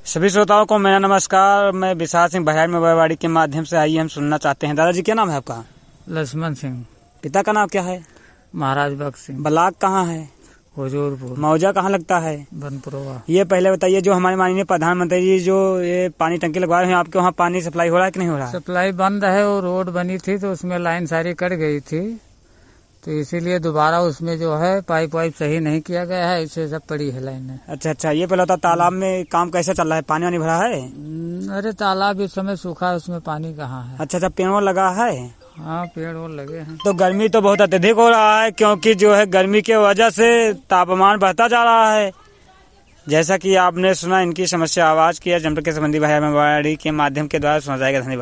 सभी श्रोताओं को मेरा नमस्कार। मैं विशाल सिंह बहराइच मोबाइल के माध्यम से आइए हम सुनना चाहते हैं। दादाजी क्या नाम है आपका? लक्ष्मण सिंह। पिता का नाम क्या है? महाराज बख्श सिंह। ब्लॉक कहाँ है? हुजूरपुर। मौजा कहाँ लगता है? बनपुरवा। ये पहले बताइए, जो हमारे माननीय प्रधानमंत्री जी जो ये पानी टंकी लगवा रहे हैं, आपके वहाँ पानी सप्लाई हो रहा है कि नहीं हो रहा है? सप्लाई बंद है और रोड बनी थी तो उसमें लाइन सारी कट गई थी, तो इसीलिए दोबारा उसमें जो है पाइप वाइप सही नहीं किया गया है, इससे सब पड़ी है लाइन। अच्छा, ये पहले होता तालाब में काम कैसे चल रहा है? पानी वानी भरा है? अरे तालाब इस समय सूखा है, उसमें पानी कहाँ है। अच्छा, पेड़ लगा है? हाँ, पेड़ और लगे हैं। तो गर्मी तो बहुत अत्यधिक हो रहा है, क्योंकि जो है गर्मी के वजह से तापमान बढ़ता जा रहा है। जैसा कि आपने सुना, इनकी समस्या आवाज की है जनपद के संबंधी भाई के माध्यम के द्वारा सुना जाएगा। धन्यवाद।